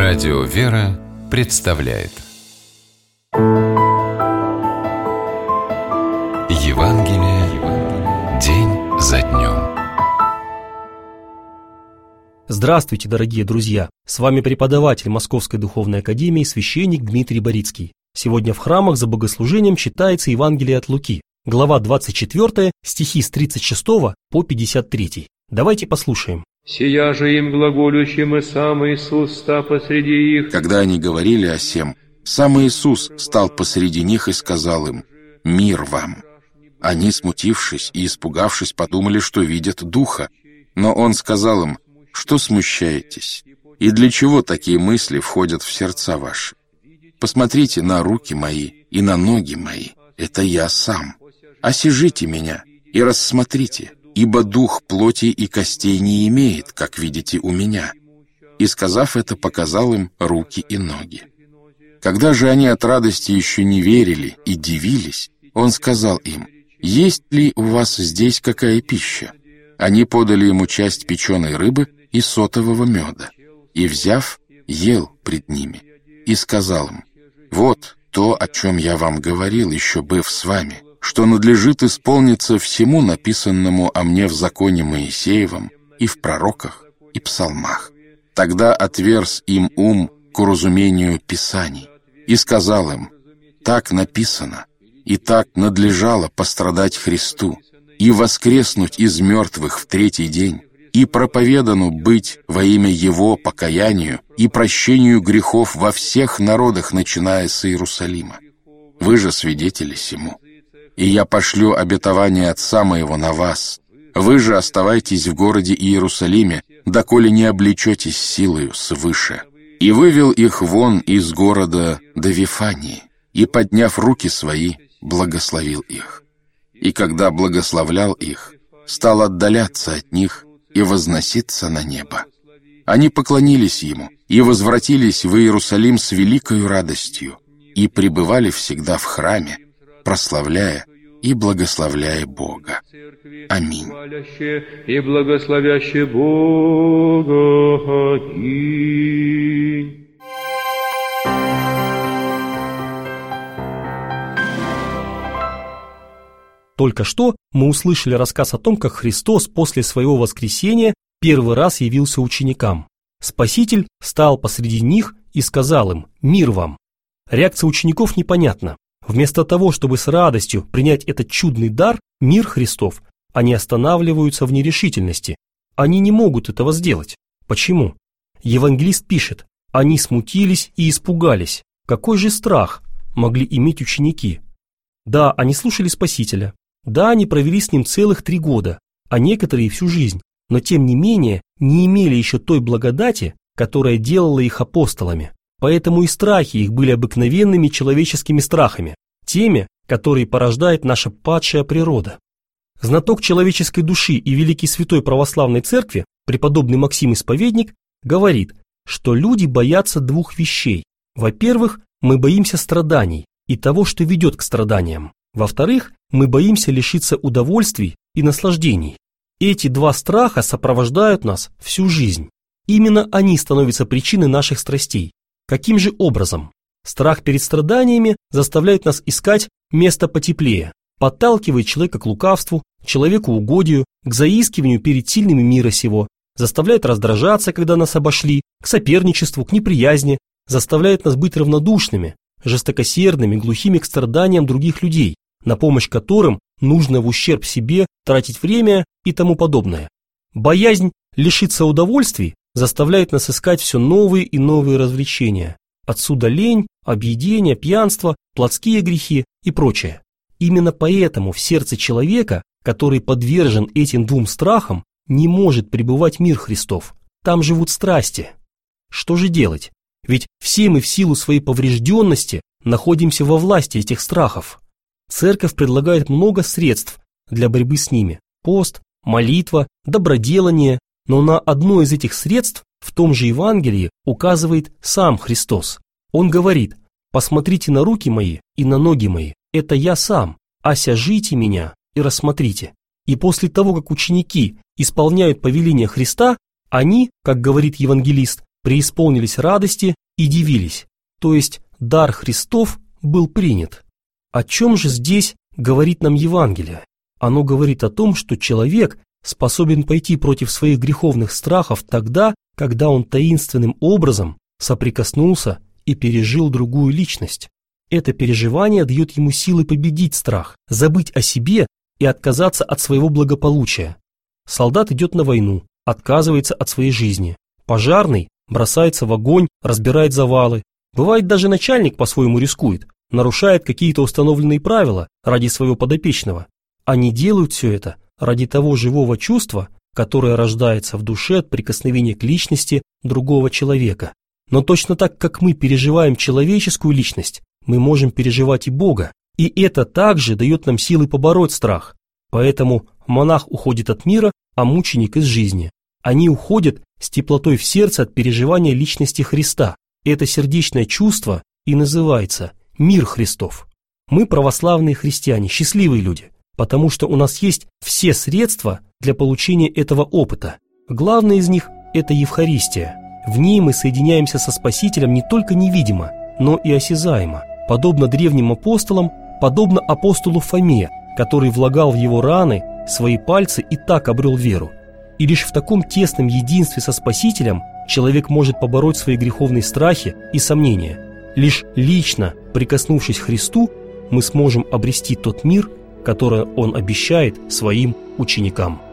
Радио «Вера» представляет Евангелие день за днем. Здравствуйте, дорогие друзья! С вами преподаватель Московской Духовной Академии, священник Дмитрий Борицкий. Сегодня в храмах за богослужением читается Евангелие от Луки, глава 24, стихи с 36 по 53. Давайте послушаем. «Сия же им глаголющим, и сам Иисус ста посреди их». Когда они говорили о сем, сам Иисус стал посреди них и сказал им: «Мир вам». Они, смутившись и испугавшись, подумали, что видят Духа. Но Он сказал им: «Что смущаетесь? И для чего такие мысли входят в сердца ваши? Посмотрите на руки мои и на ноги мои, это я сам. Осижите меня и рассмотрите, ибо дух плоти и костей не имеет, как видите у меня». И, сказав это, показал им руки и ноги. Когда же они от радости еще не верили и дивились, Он сказал им: «Есть ли у вас здесь какая пища?» Они подали ему часть печеной рыбы и сотового меда, и, взяв, ел пред ними, и сказал им: «Вот то, о чем я вам говорил, еще быв с вами, что надлежит исполниться всему написанному о мне в законе Моисеевом и в пророках и псалмах». Тогда отверз им ум к уразумению Писаний и сказал им: «Так написано, и так надлежало пострадать Христу, и воскреснуть из мертвых в третий день, и проповедану быть во имя Его покаянию и прощению грехов во всех народах, начиная с Иерусалима. Вы же свидетели сему. И я пошлю обетование Отца моего на вас. Вы же оставайтесь в городе Иерусалиме, доколе не облечетесь силою свыше». И вывел их вон из города до Вифании, и, подняв руки свои, благословил их. И когда благословлял их, стал отдаляться от них и возноситься на небо. Они поклонились Ему и возвратились в Иерусалим с великою радостью и пребывали всегда в храме, прославляя и благословляя Бога. Аминь. И благословяще Бога. Аминь. Только что мы услышали рассказ о том, как Христос после своего воскресения первый раз явился ученикам. Спаситель встал посреди них и сказал им: «Мир вам». Реакция учеников непонятна. Вместо того, чтобы с радостью принять этот чудный дар, мир Христов, они останавливаются в нерешительности. Они не могут этого сделать. Почему? Евангелист пишет: «Они смутились и испугались». Какой же страх могли иметь ученики? Да, они слушали Спасителя. Да, они провели с Ним целых 3 года, а некоторые всю жизнь, но тем не менее не имели еще той благодати, которая делала их апостолами. Поэтому и страхи их были обыкновенными человеческими страхами, теми, которые порождает наша падшая природа. Знаток человеческой души и великий святой православной церкви, преподобный Максим Исповедник, говорит, что люди боятся 2 вещей. Во-первых, мы боимся страданий и того, что ведет к страданиям. Во-вторых, мы боимся лишиться удовольствий и наслаждений. Эти 2 страха сопровождают нас всю жизнь. Именно они становятся причиной наших страстей. Каким же образом? Страх перед страданиями заставляет нас искать место потеплее, подталкивает человека к лукавству, к человекоугодию, к заискиванию перед сильными мира сего, заставляет раздражаться, когда нас обошли, к соперничеству, к неприязни, заставляет нас быть равнодушными, жестокосердными, глухими к страданиям других людей, на помощь которым нужно в ущерб себе тратить время и тому подобное. Боязнь лишиться удовольствий заставляет нас искать все новые и новые развлечения. Отсюда лень, объедение, пьянство, плотские грехи и прочее. Именно поэтому в сердце человека, который подвержен этим 2 страхам, не может пребывать мир Христов. Там живут страсти. Что же делать? Ведь все мы в силу своей поврежденности находимся во власти этих страхов. Церковь предлагает много средств для борьбы с ними: пост, молитва, доброделание, но на одно из этих средств в том же Евангелии указывает сам Христос. Он говорит: «Посмотрите на руки мои и на ноги мои, это я сам, осяжите меня и рассмотрите». И после того, как ученики исполняют повеление Христа, они, как говорит евангелист, преисполнились радости и дивились, то есть дар Христов был принят. О чем же здесь говорит нам Евангелие? Оно говорит о том, что человек способен пойти против своих греховных страхов тогда, когда он таинственным образом соприкоснулся и пережил другую личность. Это переживание дает ему силы победить страх, забыть о себе и отказаться от своего благополучия. Солдат идет на войну, отказывается от своей жизни. Пожарный бросается в огонь, разбирает завалы. Бывает, даже начальник по-своему рискует, нарушает какие-то установленные правила ради своего подопечного. Они делают все это ради того живого чувства, которое рождается в душе от прикосновения к личности другого человека. Но точно так, как мы переживаем человеческую личность, мы можем переживать и Бога, и это также дает нам силы побороть страх. Поэтому монах уходит от мира, а мученик из жизни. Они уходят с теплотой в сердце от переживания личности Христа. Это сердечное чувство и называется мир Христов. Мы, православные христиане, счастливые люди, потому что у нас есть все средства для получения этого опыта. Главное из них – это Евхаристия. В ней мы соединяемся со Спасителем не только невидимо, но и осязаемо, подобно древним апостолам, подобно апостолу Фоме, который влагал в его раны свои пальцы и так обрел веру. И лишь в таком тесном единстве со Спасителем человек может побороть свои греховные страхи и сомнения. Лишь лично прикоснувшись к Христу, мы сможем обрести тот мир, который Он обещает своим ученикам.